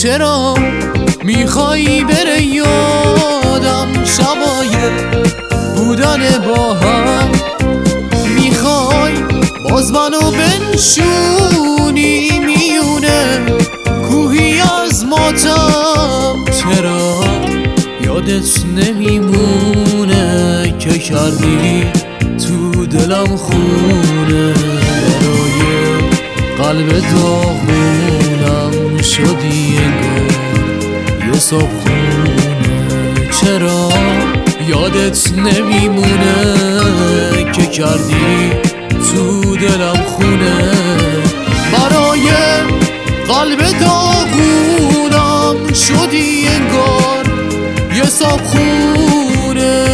چرا میخوایی بره یادم شبای بودن با هم؟ میخوای باز منو بنشونی میونه کوهی از ماتم؟ چرا یادت نمیمونه که کردی تو دلم خونه؟ برای قلب داغونم شدی انگار یه صبحونه. چرا یادت نمیمونه که کردی تو دلم خونه؟ برای قلب داغونم شدی انگار یه صبحونه.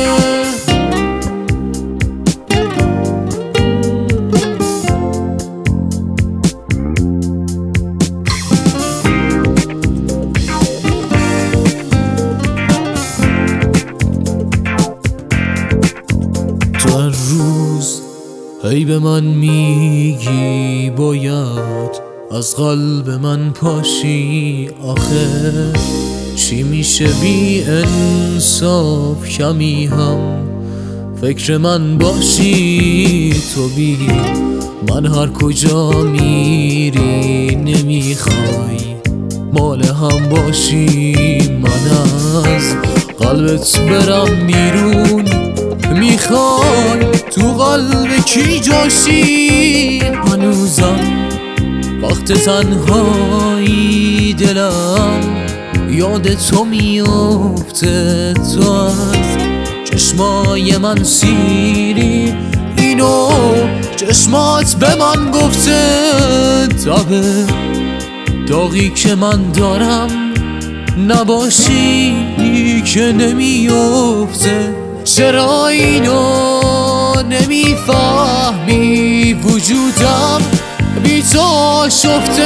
تو هر روز هی به من میگی باید از قلب من پاشی. آخه چی میشه بی انصاف کمی هم فکر من باشی؟ تو بی من هر کجا میری نمیخوای مال هم باشی. من از قلبت برم بیرون میخوای تو قلب کی جاشی؟ هنوزم وقت تنهایی دلم یاد تو میفته. تو از چشمای من سیری اینو چشمات به من گفته. تابه داغی که من دارم نباشی که نمیفته. چرا اینو نمیفهمی؟ وجودم بی تو آشفته.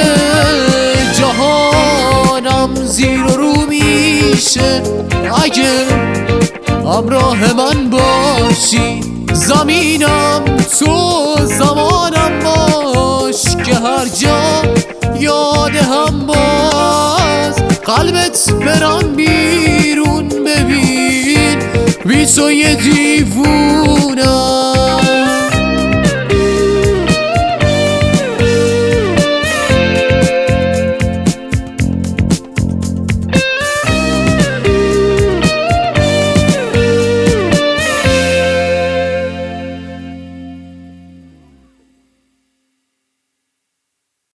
جهانم زیر و رو میشه اگه همراه من باشی. زمینم تو زمانم باش که هر جا یاد هم باز قلبت برم بیرون ببین بی تو یه دیوونم.